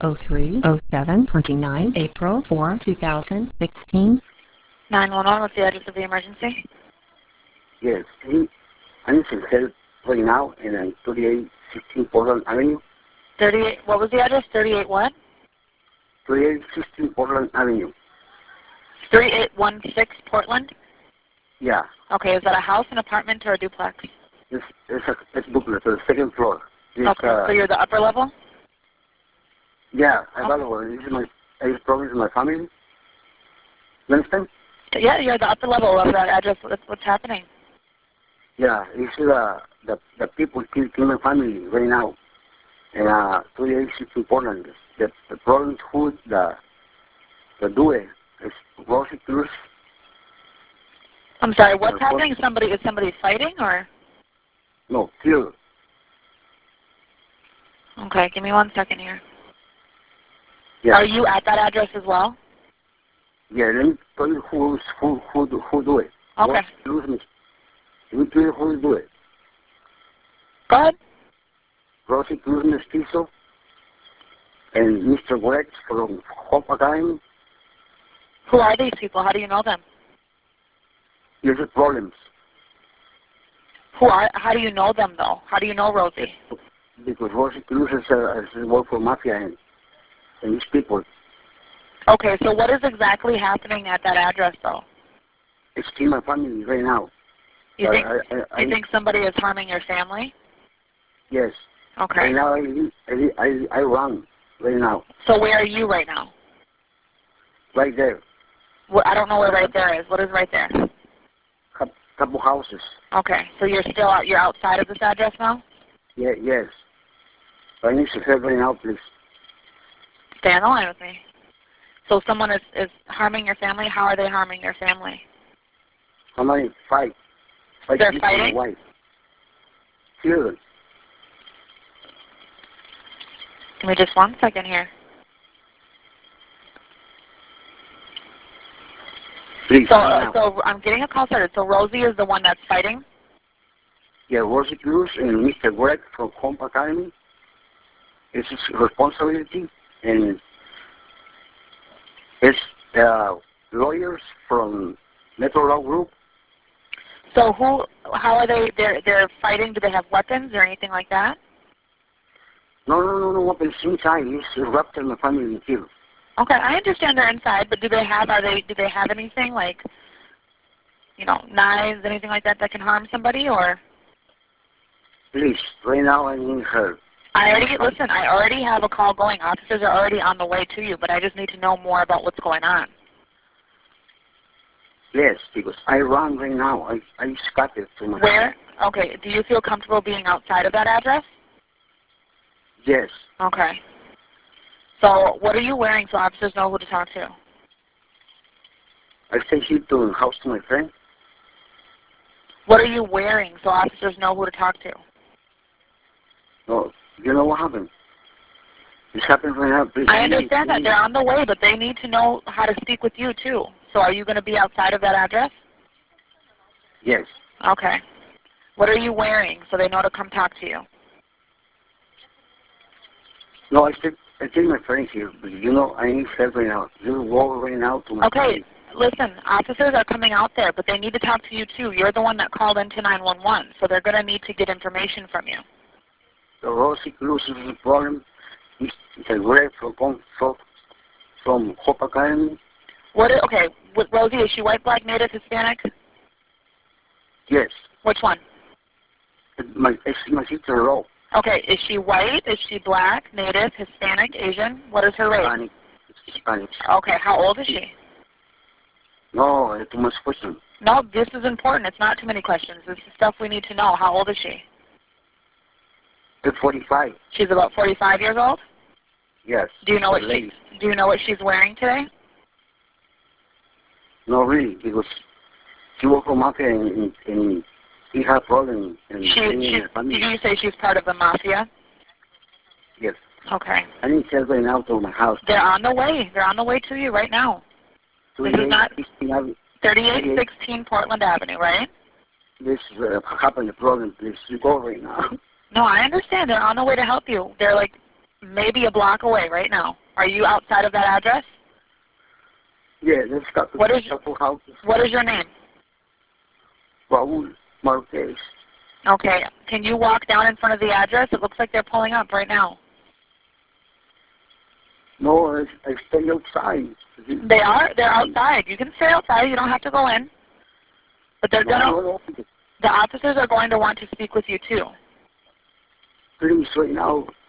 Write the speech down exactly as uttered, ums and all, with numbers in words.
oh three oh seven twenty-nine, April fourth, two thousand sixteen. nine one one, what's the address of the emergency? Yes, he, I need some help right now in uh, thirty-eight sixteen Portland Avenue. thirty-eight, what was the address? thirty-eight what? thirty-eight sixteen Portland Avenue. thirty-eight sixteen Portland? Yeah. Okay, is that a house, an apartment, or a duplex? It's, it's a it's duplex, the second floor. It's, okay, uh, so you're the upper level? Yeah, I got okay. one. This is my, I have problems in my family. You understand? Yeah, you're the upper level of that address. What's, what's happening? Yeah, it's uh, the the people kill, kill my family right now. And uh, thirty-eight sixteen Portland. The, the problem who the, the do it is Rosie Cruz. I'm sorry, what's happening? Somebody, is somebody fighting, or? No, kill. Okay, give me one second here. Yeah. Are you at that address as well? Yeah, let me tell you who who who do, who do it. Okay. Let me tell you who do it. Go ahead. Rosie Cruz Mestizo and Mister Greg from Hope Academy. Who are these people? How do you know them? There's a problems. Who are? How do you know them though? How do you know Rosie? Because Rosie Cruz is a, is a work for mafia and, and these people. Okay, so what is exactly happening at that address though? It's in my family right now. You think? I, I, I, you think somebody is harming your family? Yes. Okay. Right now I I I, I run right now. So where are you right now? Right there. Well, I don't know where right there is. What is right there? Couple houses. Okay, so you're still out, you're outside of this address now? Yeah, yes. I need some help right now, please. Stay on the line with me. So someone is, is harming your family. How are they harming your family? Somebody fight. Fight They're fighting? Wife. Children. Give me just one second here. Please, so, uh, so I'm getting a call started. So Rosie is the one that's fighting? Yeah, Rosie Cruz and Mister Greg from Home Academy. It's his responsibility, and it's uh, lawyers from Metro Law Group. So who? How are they? They're they're fighting. Do they have weapons or anything like that? No, no, no, no weapons inside. He's wrapped in the family and killed. Okay, I understand they're inside, but do they have? Are they? Do they have anything like, you know, knives, anything like that that can harm somebody, or? Please, right now I need her. I already listen. I already have a call going. Officers are already on the way to you, but I just need to know more about what's going on. Yes, because I run right now. I I scattered to my. Where? Okay. Do you feel comfortable being outside of that address? Yes. Okay. So what are you wearing so officers know who to talk to? I stay here to the house to my friend. What are you wearing so officers know who to talk to? No, you know what happened? This happened right now. Please, I understand that. They're on the way, but they need to know how to speak with you, too. So are you going to be outside of that address? Yes. Okay. What are you wearing so they know to come talk to you? No, I stay, I take my friend here, but you know, I need help right now. You go right now to my Okay. friend. Listen, officers are coming out there, but they need to talk to you, too. You're the one that called into nine one one, so they're going to need to get information from you. The Rosie Cruz is the problem. It's a Greg from, from, from Hope Academy. What is, okay, with Rosie, is she white, black, native, Hispanic? Yes. Which one? My, it's my sister-in-law. Okay, is she white? Is she black, native, Hispanic, Asian? What is her race? Hispanic. Hispanic. Okay, how old is she? No, it's too much question. No, this is important. It's not too many questions. This is stuff we need to know. How old is she? It's forty-five. She's about forty-five years old? Yes. Do you know what she, do you know what she's wearing today? No, really, because she worked for mafia and, and, and he had problems. And she, she's, did you say she's part of the mafia? Yes. Okay. I need help right now to my house. They're on the way. They're on the way to you right now. This is not thirty-eight sixteen Portland Avenue, right? This uh, happened, the problem, please. You go right now. No, I understand. They're on the way to help you. They're like maybe a block away right now. Are you outside of that address? Yeah, there's a couple, What is- couple houses. What is your name? Raul Marquez. Okay. Can you walk down in front of the address? It looks like they're pulling up right now. No, I, I stay outside. They are? They're outside. You can stay outside. You don't have to go in. But they're No, gonna, no, no. the officers are going to want to speak with you too. Please, right now,